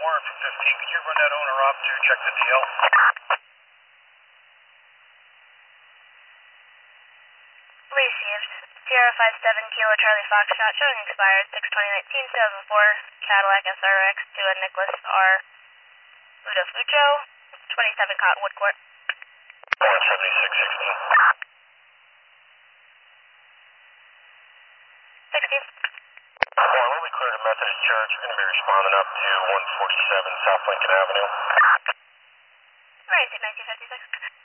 Warren from 15. Could you run that owner up to check the DL? Received. Sierra 57 Kilo Charlie Foxtrot, showing expired 6/20/19, 2004 Cadillac SRX to a Nicholas R. Ludofucho, 27 Cottonwood Court. 17616. 16. Warren, when we cleared a Methodist Church, we're going to be responding up to 147 South Lincoln Avenue. Right, 1956.